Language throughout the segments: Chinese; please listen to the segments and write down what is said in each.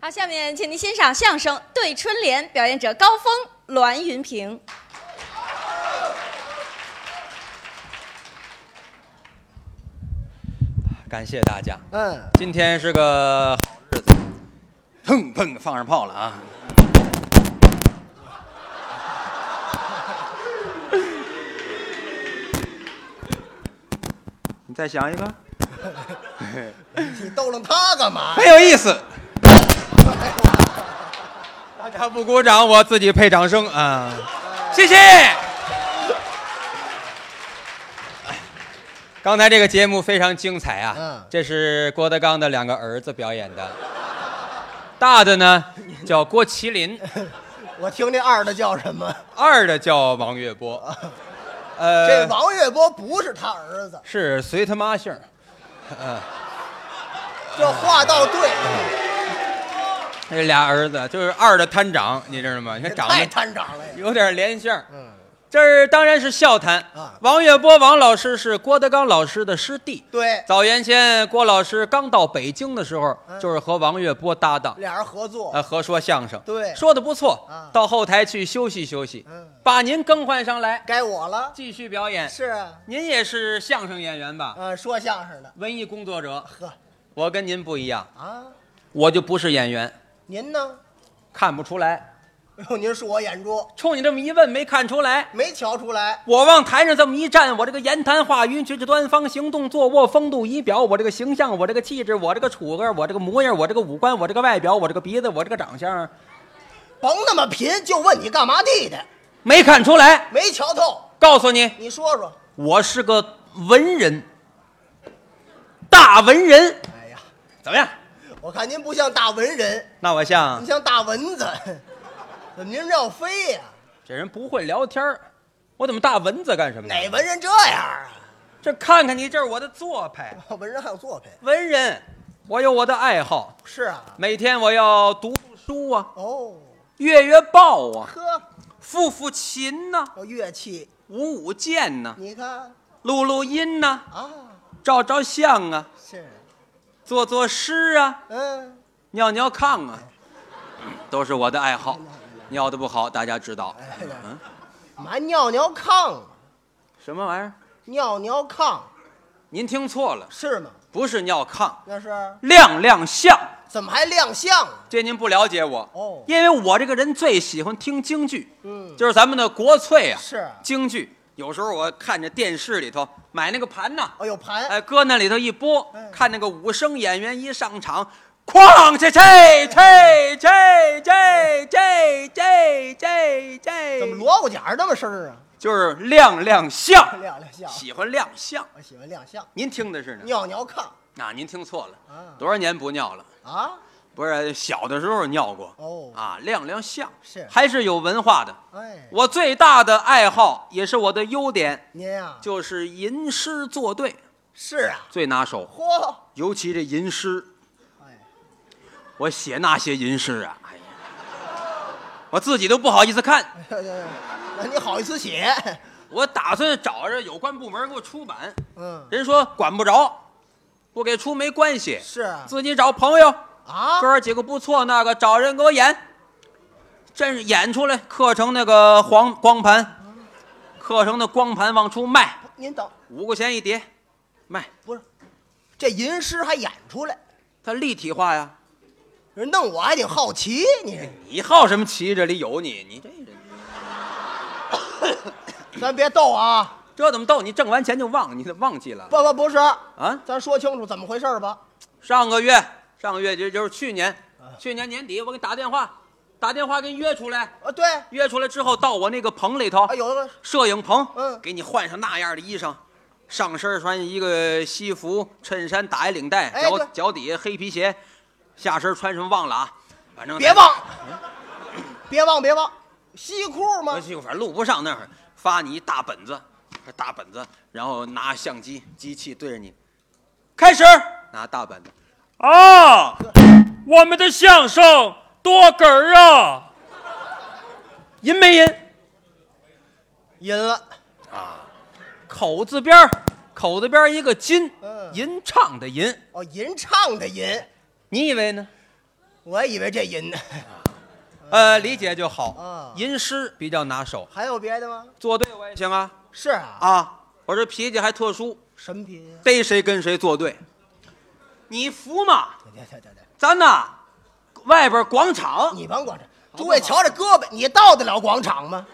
好，下面请您欣赏相声《对春联》，表演者高峰、栾云平。 感谢大家。今天是个好日子，砰砰放上炮了啊！你再想一个。 你逗楞他干嘛？ 很有意思。大家不鼓掌，我自己配掌声啊！谢谢。刚才这个节目非常精彩啊！这是郭德纲的2个儿子表演的，大的呢叫郭麒麟， 我听这二的叫什么？ 二的叫王月波。 这王月波不是他儿子， 是随他妈姓。 这话倒对。 这俩儿子就是二的摊长，你知道吗？你看长得太摊长了， 有点连相。这当然是笑谈啊。 王月波王老师是郭德纲老师的师弟。 对， 早年间郭老师刚到北京的时候，就是和王月波搭档， 俩人合作， 合说相声。 对， 说的不错。到后台去休息休息，把您更换上来， 该我了， 继续表演。 是啊， 您也是相声演员吧？ 说相声的， 文艺工作者。 呵， 我跟您不一样啊， 我就不是演员。 您呢？ 看不出来。 哎呦，您恕我眼拙， 冲你这么一问，没看出来， 没瞧出来。 我往台上这么一站，我这个言谈话语举止端方行动坐卧风度仪表，我这个形象，我这个气质，我这个处个，我这个模样，我这个五官，我这个外表，我这个鼻子，我这个长相， 甭那么贫，就问你干嘛地的？ 没看出来， 没瞧透。 告诉你， 你说说， 我是个文人，大文人。 哎呀， 怎么样？ 我看您不像大文人， 那我像你像大蚊子。怎么您要飞呀？ 这人不会聊天，我怎么大蚊子干什么呢？ 哪文人这样啊？ 这看看你，这是我的做派。 文人还有作派？ 文人，我有我的爱好。 是啊， 每天我要读书啊， 哦， 阅阅报啊， 呵， 抚琴呐， 有乐器， 舞剑呐， 你看录音呐， 啊， 照相啊， 是， 做诗啊，尿炕啊，都是我的爱好。尿的不好，大家知道。 嘛尿炕， 什么玩意儿？ 尿炕， 您听错了， 是吗？ 不是尿炕， 那是亮相。 怎么还亮相啊？ 这您不了解我哦， 因为我这个人最喜欢听京剧，就是咱们的国粹啊， 是京剧。有时候我看着电视里头买那个盘呐， 哦，有盘， 搁那里头一播，看那个武生演员一上场，哐切切切切切切切， 怎么锣鼓点那么声啊？ 就是亮相， 亮相， 喜欢亮相。 我喜欢亮相。 您听的是呢？ 尿炕啊，您听错了，多少年不尿了啊？ 不是小的时候尿过哦啊，亮相是还是有文化的。 哎， 我最大的爱好也是我的优点， 您呀， 就是吟诗作对， 是啊， 最拿手。 嚯， 尤其这吟诗， 哎， 我写那些吟诗啊，哎呀，我自己都不好意思看。 那你好意思写？ 我打算找着有关部门给我出版，人说管不着，不给出没关系， 是啊， 自己找朋友啊， 哥儿几个不错，那个找人给我演，真是演出来，刻成那个光盘，刻成的光盘往出卖， 您等 5块钱一叠，卖。 不是，这吟诗还演出来， 它立体化呀。 人弄我还挺好奇， 你好什么奇？这里有你这人， 咱别逗啊！ 这怎么逗？你挣完钱就你都忘记了？ 不是啊， 咱说清楚怎么回事吧。 上个月就是去年年底，我给你打电话给你约出来。 对， 约出来之后到我那个棚里头， 有个摄影棚， 给你换上那样的衣裳，上身穿一个西服，衬衫打一领带，脚底下黑皮鞋，下身穿什么忘了啊？反正别忘，西裤吗？ 西裤，反正录不上那会儿，发你一大本子，然后拿相机机器对着你，开始拿大本子啊，我们的相声多哏儿啊，吟没吟？ 吟了啊，口字边一个金，吟唱的吟。 哦，吟唱的吟。 你以为呢？ 我以为这吟呢。 理解就好。 啊， 吟诗比较拿手， 还有别的吗？ 作对我也行啊。 是啊。 啊，我这脾气还特殊， 什么脾气？ 逮谁跟谁作对。你服吗？ 对， 咱呐，外边广场， 你甭管这，诸位瞧这胳膊，你到得了广场吗？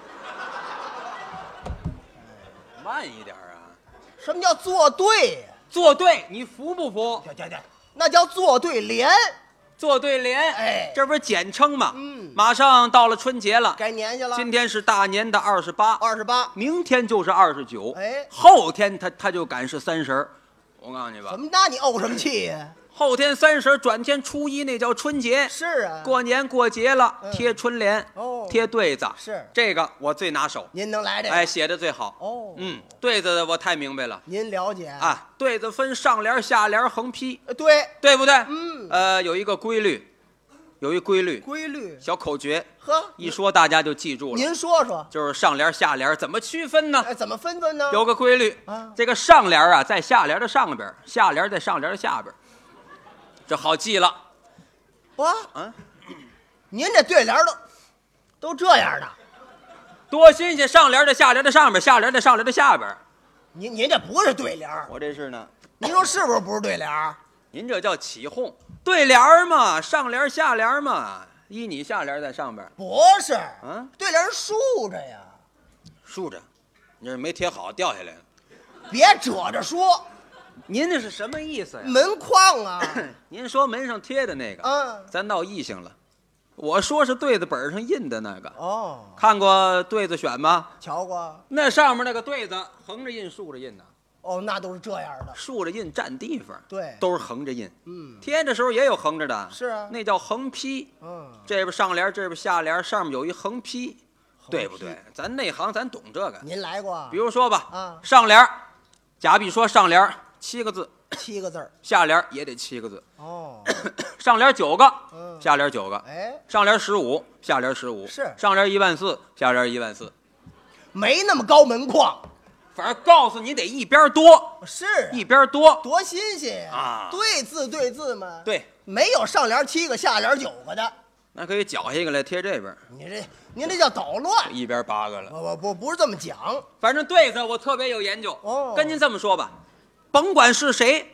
慢一点啊。 什么叫作对呀？ 作对，你服不服？ 对，那叫作对联。 作对联， 哎这不是简称吗？ 嗯， 马上到了春节了， 该年去了。 今天是大年的28，明天就是29， 哎， 后天他就赶是30。我告诉你吧， 怎么那你怄什么气呀？ 后天30，转天初一那叫春节。 是啊， 过年过节了，贴春联，贴对子， 是这个我最拿手。 您能来这个？ 哎，写的最好。 哦， 对子我太明白了。 您了解啊？对子分上联、下联、横批， 对不对？有一个规律，规律，小口诀。 呵， 一说大家就记住了。 您说说， 就是上联、下联怎么区分呢？ 哎，怎么分呢？ 有个规律啊， 这个上联啊在下联的上边，下联在上联的下边，这好记了。 哇，您这对联都这样的， 多新鲜！上联在下联的上边，下联在上联的下边。 您这不是对联， 我这是呢。 您说是不是对联？ 您这叫起哄。对联嘛，上联下联嘛，依你下联在上边。 不是，对联竖着呀。 竖着，你这没贴好，掉下来了。 别褶着说。 您这是什么意思呀？ 门框啊。 您说门上贴的那个，咱闹异性了。我说是对子本上印的那个。 哦， 看过对子选吗？ 瞧过。 那上面那个对子横着印竖着印的。 哦，那都是这样的。 竖着印占地方， 对， 都是横着印。贴的时候也有横着的。 是啊， 那叫横批。这边上联，这边下联，上面有一横批，对不对？咱内行，咱懂这个。 您来过？ 比如说吧，上联，假比说上联7个字 ，7个字， 下联也得7个字。 哦， 上联9个，下联9个。 哎， 上联15，下联15。 是。 上联14000，下联14000。 没那么高门框。 反正告诉你得一边多， 是一边多， 多新鲜呀！ 啊， 对字嘛。 对， 没有上联7个，下联9个的。 那可以绞下一个来贴这边。 您这叫捣乱。 一边8个了。 我不是这么讲。 反正对子我特别有研究。 哦， 跟您这么说吧，甭管是谁，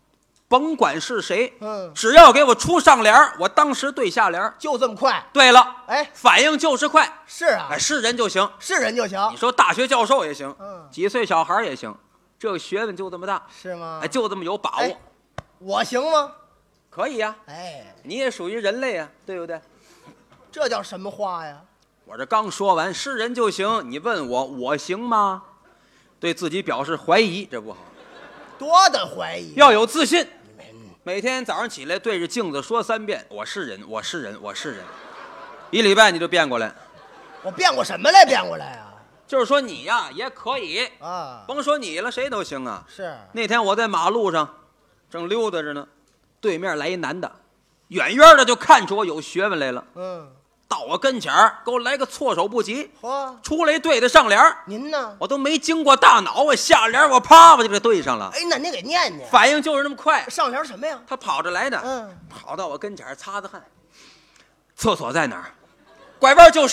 只要给我出上联，我当时对下联， 就这么快。 对了， 哎， 反应就是快。 是啊， 哎，是人就行， 是人就行。 你说大学教授也行，几岁小孩也行，这个学问就这么大， 是吗？ 哎，就这么有把握。 我行吗？ 可以呀。 哎， 你也属于人类呀，对不对？ 这叫什么话呀？ 我这刚说完，是人就行。你问我行吗？对自己表示怀疑，这不好。 多的怀疑， 要有自信。每天早上起来对着镜子说3遍：“我是人，我是人，我是人。”1礼拜你就变过来。 我变过什么来？变过来啊？ 就是说你呀也可以啊， 甭说你了，谁都行啊。 是。 那天我在马路上正溜达着呢，对面来一男的，远远的就看出我有学问来了。到我跟前儿给我来个措手不及，出来对的上联。 您呢？ 我都没经过大脑，我下联我啪我就给对上了。 哎，那您给念念。 反应就是那么快。 上联什么呀？ 他跑着来的，跑到我跟前儿擦擦汗。厕所在哪儿？拐弯就是。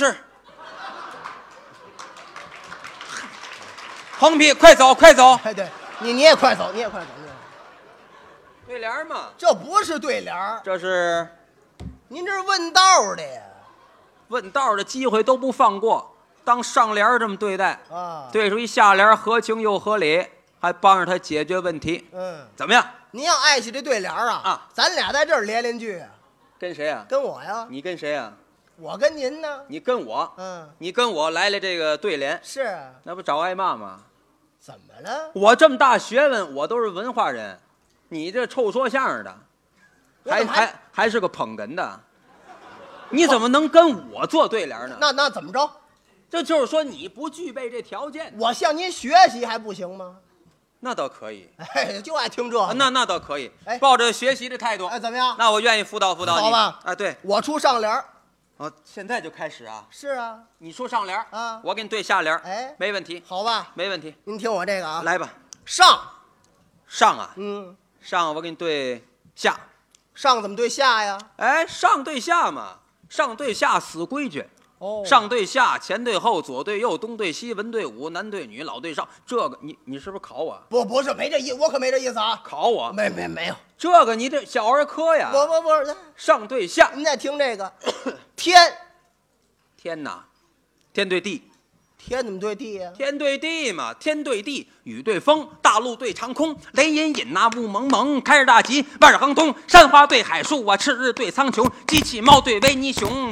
横批，快走快走！ 哎，对，你也快走，你也快走， 对联嘛？ 这不是对联， 这是。 您这是问道的呀？ 问道的机会都不放过，当上联这么对待啊， 对出一下联合情又合理，还帮着他解决问题。怎么样？ 您要爱惜这对联啊，咱俩在这儿连句。 跟谁啊？ 跟我呀。 你跟谁啊？ 我跟您呢。 你跟我。你跟我来这个对联。 是。 那不找挨骂吗？ 怎么了？ 我这么大学问，我都是文化人，你这臭说相声的。还是个捧哏的，你怎么能跟我做对联呢？ 那怎么着？ 这就是说你不具备这条件。 我向您学习还不行吗？ 那倒可以。 哎，就爱听这。 那倒可以。哎，抱着学习的态度。 哎，怎么样？ 那我愿意辅导你。 好吧。 啊，对， 我出上联。 现在就开始啊？ 是啊。 你出上联啊， 我给你对下联。 哎， 没问题。 好吧， 没问题。 您听我这个啊。 来吧。 上啊。 嗯。 上我给你对下。 上怎么对下呀？ 哎，上对下嘛，上对下死规矩。 哦， 上对下，前对后，左对右，东对西，文对武，男对女，老对少。这个你是不是考我？ 不是没这意，我可没这意思啊。 考我？ 没有。 这个你这小儿科呀。 不是。 上对下， 您再听这个，天呐，天对地。 天怎么对地呀？ 天对地嘛，天对地，雨对风，大陆对长空，雷隐隐呐，雾蒙蒙，开日大吉，万事亨通，山花对海树啊，赤日对苍穹，机器猫对维尼熊。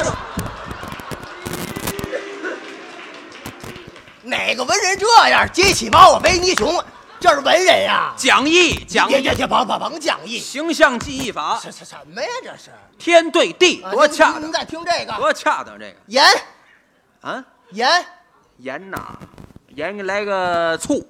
哪个文人这样？机器猫啊，维尼熊，这是文人呀！ 讲义， 甭讲义， 形象记忆法。 什么呀？这是天对地，多恰当！ 您再听这个， 多恰当！这个盐啊，盐呐，盐来个醋。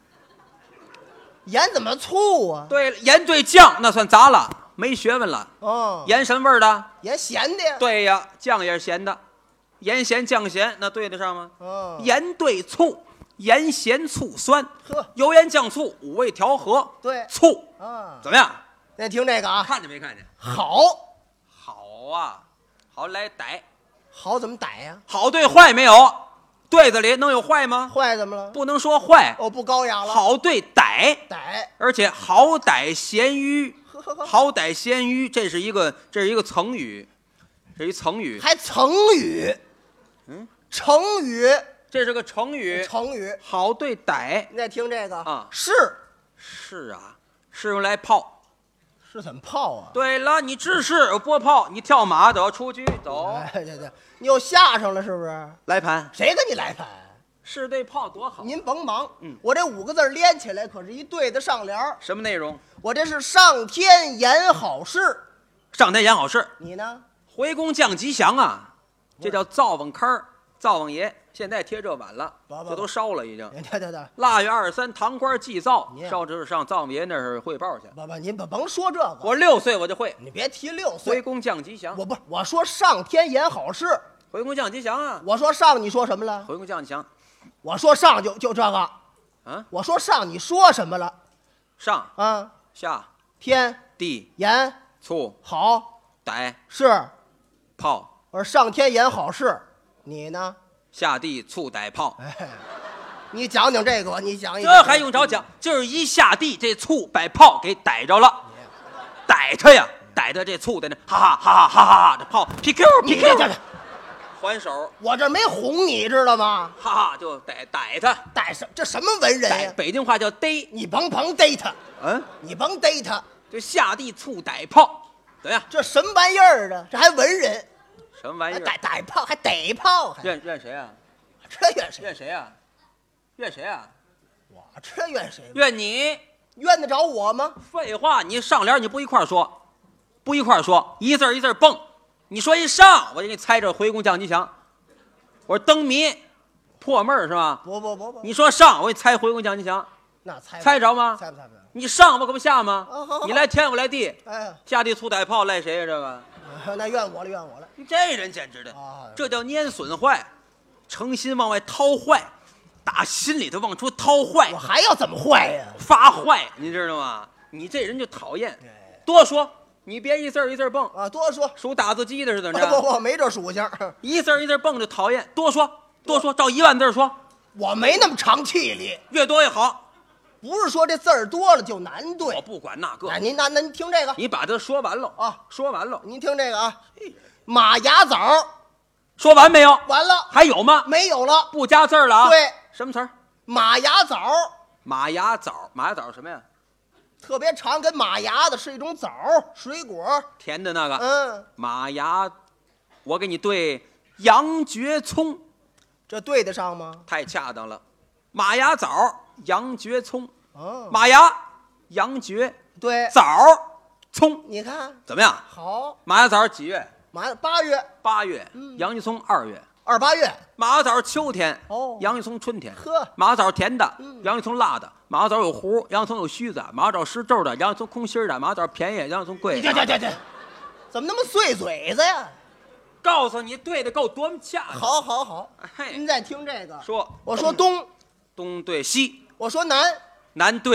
盐怎么醋啊？ 对了，盐对酱那算杂了，没学问了。 哦， 盐什么味儿的？ 盐咸的呀。 对呀，酱也是咸的。盐咸酱咸，那对得上吗？ 哦， 盐对醋，盐咸醋酸， 呵， 油盐酱醋五味调和。 对， 醋啊， 怎么样？ 再听这个啊， 看见没看见？ 好， 好啊，好来逮， 好怎么逮呀？ 好对坏没有？对子里能有坏吗？ 坏怎么了？ 不能说坏。 哦，不高雅了。 好对逮，而且好歹咸鱼，好歹咸鱼，这是一个成语，这一成语， 还成语。成语， 这是个成语。 成语， 好对逮。 你再听这个啊， 是啊，是用来泡。 是怎么泡啊？ 对了，你知识拨炮，你跳马都要出局走。 对，你又下上了是不是？ 来盘， 谁跟你来盘？ 是对炮多好。 您甭忙，我这5个字连起来可是一对的上联。 什么内容？ 我这是上天言好事。 上天言好事。 你呢？ 回宫降吉祥啊，这叫灶王坑儿。灶王爷现在贴这晚了，这都烧了已经。 对， 腊月23，堂官祭灶，烧纸上灶王爷那儿汇报去。 您甭说这个。 我6岁我就会。 你别提6岁。 回宫降吉祥。 我说上天言好事。 回宫降吉祥啊！ 我说上，你说什么了？ 回宫降吉祥。 我说上就这个。 啊？ 我说上，你说什么了？ 上啊， 下天地言醋好逮是炮。 我说上天言好事。你呢？ 下地醋逮炮。 哎，你讲讲这个，你讲一讲。这还用着讲？就是一下地，这醋把炮给逮着了，逮他呀，逮他这醋在那，哈哈，这炮 PQ，还手。 我这没哄你，知道吗？ 哈，就逮他， 逮什？这什么文人呀？ 北京话叫逮。 你甭逮他，你甭逮他， 就下地醋逮炮，怎么样？ 这什么玩意儿啊？这还文人？ 什么玩意儿？ 逮炮还逮炮？ 怨谁啊？ 这怨谁？ 怨谁啊？怨谁啊？ 我这怨谁？ 怨你？ 怨得着我吗？ 废话，你上联你不一块说，一字一字蹦。你说一上，我就给你猜着回宫降吉祥。我说灯谜破闷儿是吧？ 不， 你说上，我给你猜回宫降吉祥。 那猜着吗？ 猜不？ 你上我可不下吗？ 好你来天我来地， 哎， 下地醋逮炮赖谁呀？这个？ 那怨我了。 你这人简直的，这叫拈损坏，诚心往外掏坏，打心里头往出掏坏。 我还要怎么坏呀？ 发坏，你知道吗？你这人就讨厌，多说，你别一字一字蹦啊！多说， 数打字机的是怎么着？ 不，没这属性， 一字一字蹦就讨厌。多说，照10000字说。 我没那么长气力， 越多越好。 不是说这字儿多了就难对， 我不管那个。 您听这个， 你把它说完了啊， 说完了。 您听这个啊，马牙枣， 说完没有？ 完了。 还有吗？ 没有了， 不加字了啊。 对， 什么词儿？ 马牙枣。 马牙枣什么呀？ 特别长，跟马牙的是一种枣，水果， 甜的那个。马牙，我给你对羊蕨葱， 这对得上吗？ 太恰当了。马牙枣，羊蕨葱。马牙，羊蕨， 对， 枣，葱。 你看怎么样？ 好。 马牙枣几月 ？8月。 8月。羊蕨葱2月。 28月。 马牙枣秋天。羊蕨葱春天。马牙枣甜的，羊蕨葱辣的。马牙枣有核，羊蕨葱有须子。马牙枣实皱的，羊蕨葱空心的。马牙枣便宜，羊蕨葱贵。 对，怎么那么碎嘴子呀？ 告诉你对的够多么恰当。 好。您再听这个。 说， 我说东对西。 我说南对北。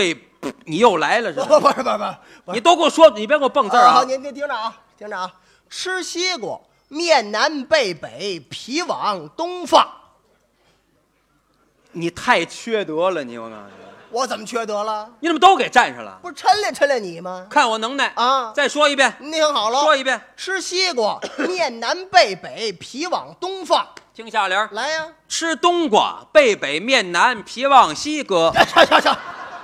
你又来了是吧？ 不是， 你都给我说，你别给我蹦字儿啊！ 好，您听着啊，听着啊，吃西瓜，面南背北，皮往东放。 你太缺德了，你我告诉你， 我怎么缺德了？ 你怎么都给占上了？ 不是抻练你吗？ 看我能耐啊！ 再说一遍， 您听好了， 说一遍。 吃西瓜，面南背北，皮往东放。 听下联， 来呀！ 吃冬瓜，背北面南，皮往西搁。 行，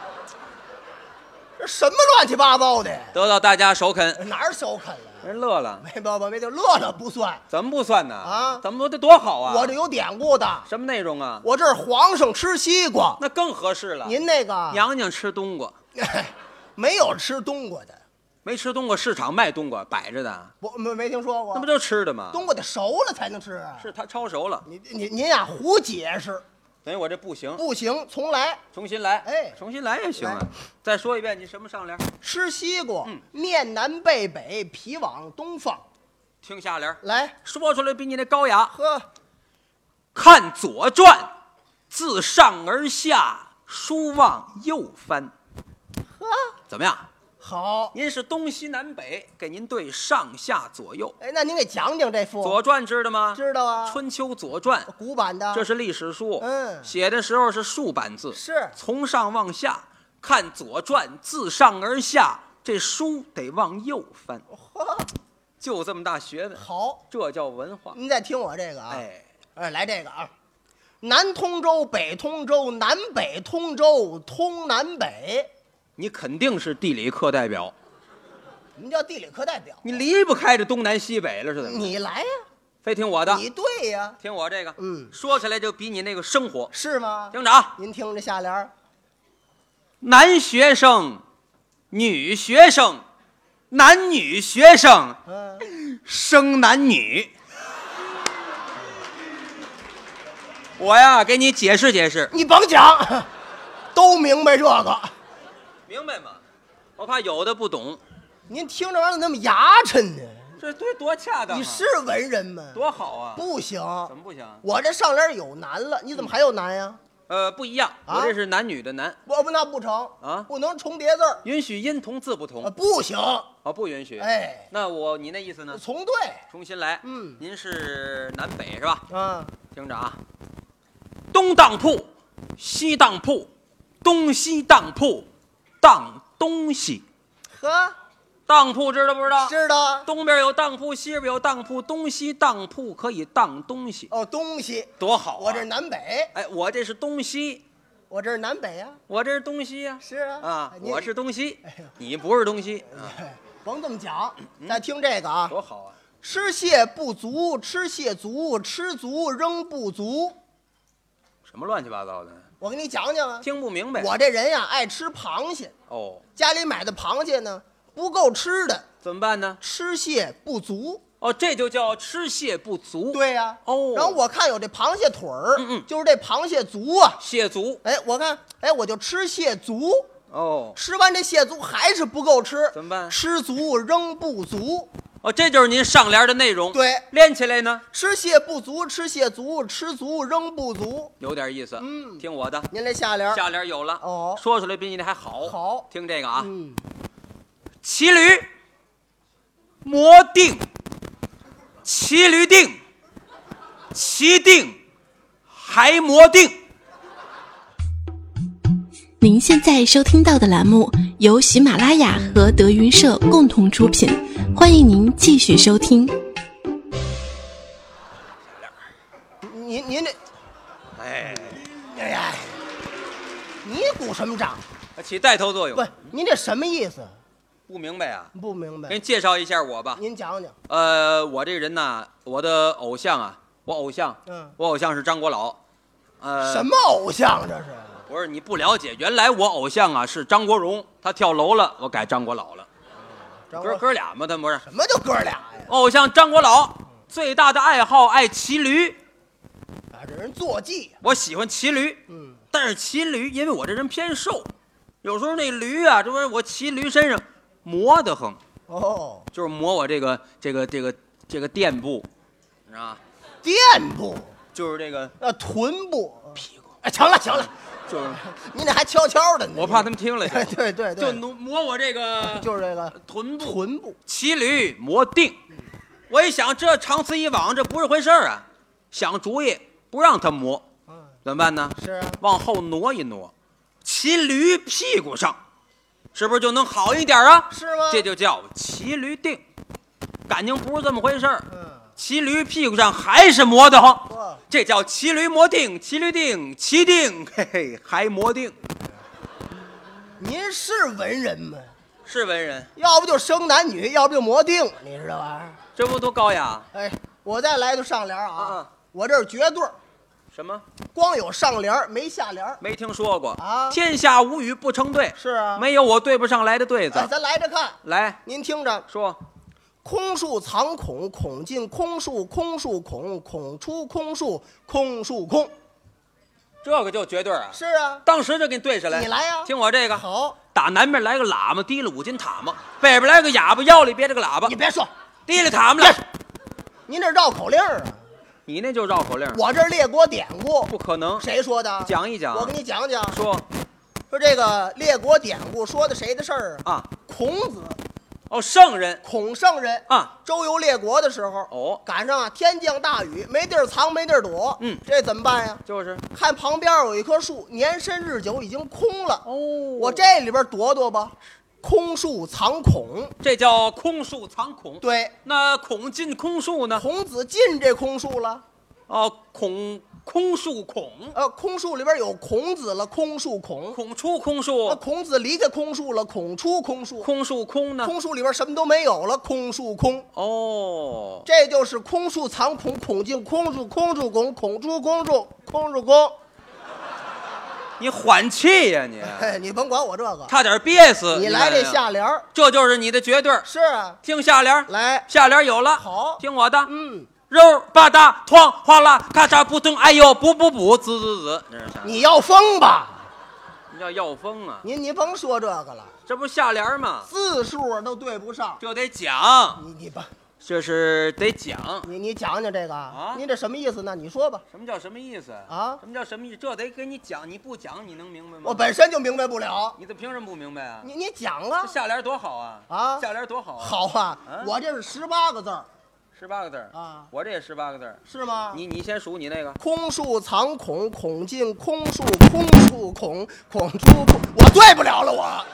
这什么乱七八糟的？ 得到大家首肯， 哪儿首肯了？ 人乐了。 没就乐了不算。 怎么不算呢？ 啊， 怎么说这多好啊？ 我这有典故的。 什么内容啊？ 我这儿皇上吃西瓜， 那更合适了。 您那个娘娘吃冬瓜， 没有吃冬瓜的， 没吃冬瓜，市场卖冬瓜摆着的， 没听说过。 那不就吃的吗？ 冬瓜得熟了才能吃啊。 是他抄熟了。 您呀胡解释， 等于我这不行， 不行，重来。 重新来。 哎重新来也行啊来。 再说一遍，你什么上联？ 吃西瓜，面南背北，皮往东放。 听下联， 来， 说出来比你那高雅。 呵， 看《左传》，自上而下，书往右翻。怎么样？ 好。 您是东西南北，给您对上下左右。 哎，那您给讲讲这 《 副。 左传》知道吗？ 知道啊。 春秋左传， 古版的。 这是历史书。 嗯写的时候是竖版字， 是从上往下看《左传》，自上而下，这书得往右翻。就这么大学问， 好， 这叫文化。 您再听我这个啊。 哎， 来这个啊，南通州，北通州，南北通州，通南北。 你肯定是地理课代表， 什么叫地理课代表？ 你离不开这东南西北了，是怎么？ 你来呀， 非听我的， 你对呀， 听我这个， 说起来就比你那个生活。 是吗？ 听着啊， 您听这下联： 男学生，女学生，男女学生，生男女。我呀，给你解释解释。 你甭讲，都明白这个。 明白吗？我怕有的不懂。 您听这玩意儿那么牙碜呢？ 这多恰当啊！ 你是文人吗？ 多好啊！ 不行， 怎么不行？ 我这上联有男了，你怎么还有男呀？ 不一样，我这是男女的男。 那不成啊， 不能重叠字儿， 允许音同字不同。 不行。 不允许。 哎， 那你那意思呢？ 从对， 重新来。您是南北是吧？听着啊，东当铺，西当铺，东西当铺，当东西。 呵， 当铺知道不知道？ 知道。 东边有当铺，西边有当铺，东西当铺可以当东西。 东西多好啊！ 我这南北。 哎，我这是东西。 我这是南北呀。 我这是东西呀。 是啊。 我是东西，你不是东西。 甭这么讲，再听这个啊。 多好啊！ 吃蟹不足，吃蟹足，吃足仍不足。 什么乱七八糟的？ 我给你讲讲啊。 听不明白。 我这人呀，爱吃螃蟹。家里买的螃蟹呢不够吃的， 怎么办呢？ 吃蟹不足。 这就叫吃蟹不足。 对呀。然后我看有这螃蟹腿儿，就是这螃蟹足啊。 蟹足。 我看，我就吃蟹足。吃完这蟹足还是不够吃， 怎么办？ 吃足仍不足。 这就是您上联的内容。 对， 连起来呢， 吃蟹不足，吃蟹足，吃足仍不足， 有点意思。听我的。 您这下联有了。说出来比你那还好。 好， 听这个啊。骑驴，磨定，骑驴定，骑定，还磨定。 您现在收听到的栏目由喜马拉雅和德云社共同出品，欢迎您继续收听。 您这，哎呀，你鼓什么掌？ 起带头作用。 不，您这什么意思？ 不明白啊？ 不明白。 给你介绍一下我吧。 您讲讲。 我这人呢，我的偶像啊，我偶像是张国老。 什么偶像这是？ 不是你不了解，原来我偶像啊是张国荣，他跳楼了，我改张国老了。哥俩嘛，他不是？ 什么叫哥俩呀？ 偶像张国老最大的爱好爱骑驴。 这人坐骑。 我喜欢骑驴。但是骑驴，因为我这人偏瘦，有时候那驴啊，这不是我骑驴身上磨得很。就是磨我这个垫部，你知道吗？ 垫部就是这个臀部。 屁股。 行了， 就是你那还悄悄的呢。 我怕他们听了去。 对对对， 就磨我这个就是这个臀部， 臀部。 骑驴磨腚。我一想，这长此以往，这不是回事儿啊！想主意不让他磨，怎么办呢？ 是啊， 往后挪一挪，骑驴屁股上，是不是就能好一点啊？ 是吗？ 这就叫骑驴腚。感情不是这么回事儿。 嗯， 骑驴屁股上还是磨得慌， 哇， 这叫骑驴磨腚，骑驴腚，骑腚，嘿嘿，还磨腚。 您是文人吗？ 是文人， 要不就生男女，要不就磨腚，你说这玩意儿？ 这不多高雅？ 哎，我再来一个上联啊， 啊我这是绝对儿， 什么？ 光有上联儿没下联儿。 没听说过啊天下无语不成对， 是啊， 没有我对不上来的对子。 哎，咱来着看， 来您听着， 说， 空树藏孔，孔进空树，空树孔，孔出空树，空树空。 这个就绝对啊！ 是啊， 当时就给你对上来。 你来呀听我这个， 好， 打南边来个喇嘛，提了5斤塔嘛；北边来个哑巴，腰里别着个喇叭你，别说， 提了塔嘛来。 您这绕口令儿啊， 你那就绕口令， 我这列国典故， 不可能。 谁说的？ 讲一讲， 我给你讲讲， 说说这个列国典故说的谁的事儿啊？ 啊， 孔子， 哦，圣人孔圣人啊， 周游列国的时候， 哦， 赶上啊天降大雨，没地儿藏，没地儿躲，这怎么办呀？ 就是看旁边有一棵树，年深日久已经空了， 哦， 我这里边躲躲吧。空树藏孔， 这叫空树藏孔。 对， 那孔进空树呢？ 孔子进这空树了， 哦，空树孔， 空树里边有孔子了，空树孔。 孔出空树， 孔子离开空树了，孔出空树。 空树空呢？ 空树里边什么都没有了，空树空。 哦， 这就是空树藏孔，孔进空树，空树孔，孔出空树，空树空。 你缓气呀你， 哎，你甭管我这个， 差点憋死。 你来这看呀， 下联儿。 这就是你的绝对。 是啊， 听下联， 来， 下联有了， 好， 听我的。 嗯， 肉吧嗒哐哗啦咔嚓扑通，哎呦补，滋滋滋，这是啥？ 你要疯吧？ 你叫要疯啊？ 你甭说这个了， 这不下联吗？ 字数都对不上。 就得讲， 你甭， 这是得讲。 你讲讲这个啊你这什么意思呢？你说吧。 什么叫什么意思啊什么叫什么意思？这得给你讲，你不讲你能明白吗？ 我本身就明白不了， 你这凭什么不明白啊？ 你讲啊这。下联多好啊！ 啊下联多好啊！ 好啊啊， 我这是18个字儿 18个字儿啊， 我这也18个字儿。 是吗？ 你先数你那个。 空树藏孔，孔进空树，空树孔，孔出空。我对不了了，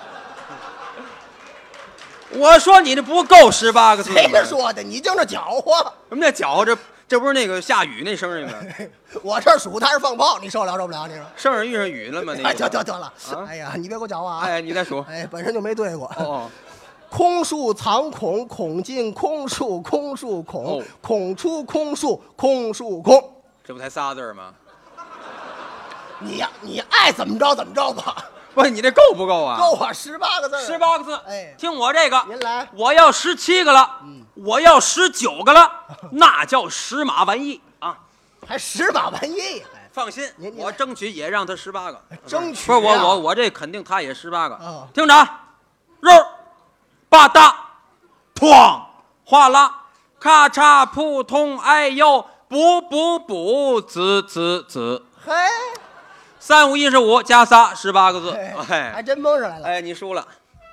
我说你这不够18个字吗？ 谁说的？你净是搅和。 什么叫搅和？这不是那个下雨那声音吗？ 我这数他是放炮，你受了受不了？你说？ 圣人遇上雨了吗？那哎， 个得了， 啊哎呀，你别给我搅和啊！ 哎，你再数。 哎，本身就没对过。 哦， 空树藏孔，孔进空树，空树孔， 哦孔出空树，空树空。 这不才仨字儿吗？ 你呀，你爱怎么着怎么着吧。 不是你这够不够啊？ 够啊，18个字儿。 18个字。 哎听我这个， 您来。 我要17个了，我要19个了，那叫十马完意啊！ 还十马完意。哎， 放心您， 我争取也让他18个。 争取不是啊我这肯定他也18个。 哦听着啊，肉吧嗒，哐哗啦，咔嚓扑通，哎呦补，滋。 嘿， 3、5、15加仨18个字。 还哎真蒙上来了。 哎，你输了。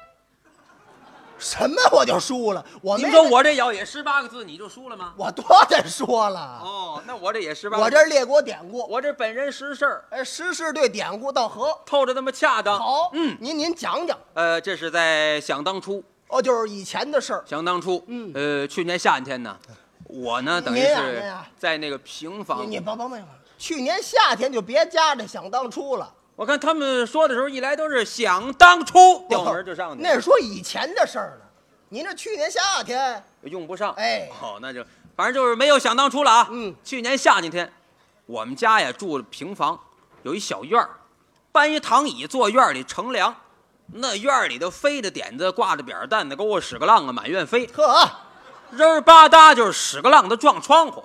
什么我就输了？我没你说我这要也18个字，你就输了吗？ 我多得说了。 哦，那我这也18个字。 我这是列国典故， 我这本人实事儿， 哎，时事对典故倒合。 透着那么恰当。 好，您讲讲。 这是在想当初， 哦，就是以前的事儿。 想当初，去年夏天呢，我呢等于您是呀在那个平房， 你甭，去年夏天就别加这想当初了， 我看他们说的时候，一来都是想当初，调门就上去了， 那是说以前的事儿呢。您这去年夏天， 用不上。 哎好，那就反正就是没有想当初了啊。去年夏天，我们家呀住平房，有一小院儿，搬一躺椅坐院里乘凉，那院里头飞着点子，挂着扁担的，给我使个浪啊，满院飞。 呵， 人儿吧嗒就是使个浪的撞窗户，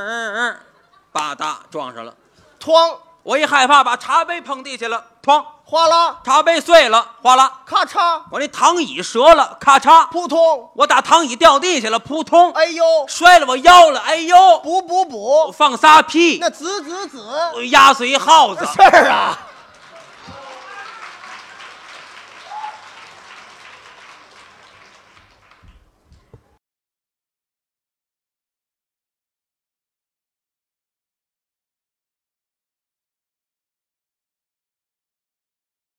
吧嗒撞上了。 哐， 我一害怕，把茶杯碰地下了，哐， 哗啦， 茶杯碎了，哗啦， 咔嚓， 我那躺椅折了，咔嚓， 扑通， 我打躺椅掉地下了，扑通， 哎呦， 摔了我腰了，哎呦， 补， 我放仨屁， 那子， 我压死一耗子， 是啊。